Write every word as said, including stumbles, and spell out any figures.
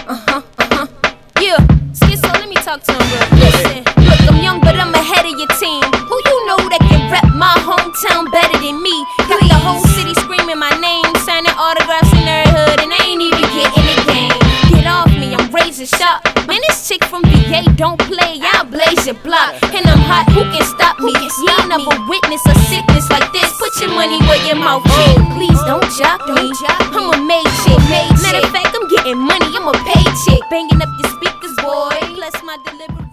Uh-huh, uh-huh. Yeah, Schizo, let me talk to him real quick. Listen, look, I'm young, but I'm ahead of your team. Who you know that can rep my hometown better than me? Got the whole city screaming my name, signing autographs in their hood, and I ain't even getting the game. Get off me, I'm razor sharp. Man, this chick from V A don't play, I'll blaze your block. And I'm hot, who can stop me? You ain't never witnessed a sickness like this. Put your money where your mouth is. Please don't jock me, I'm a made chick. Matter of fact, I'm getting money, I'm a paid chick. Banging up your speakers, boy. Bless my delivery.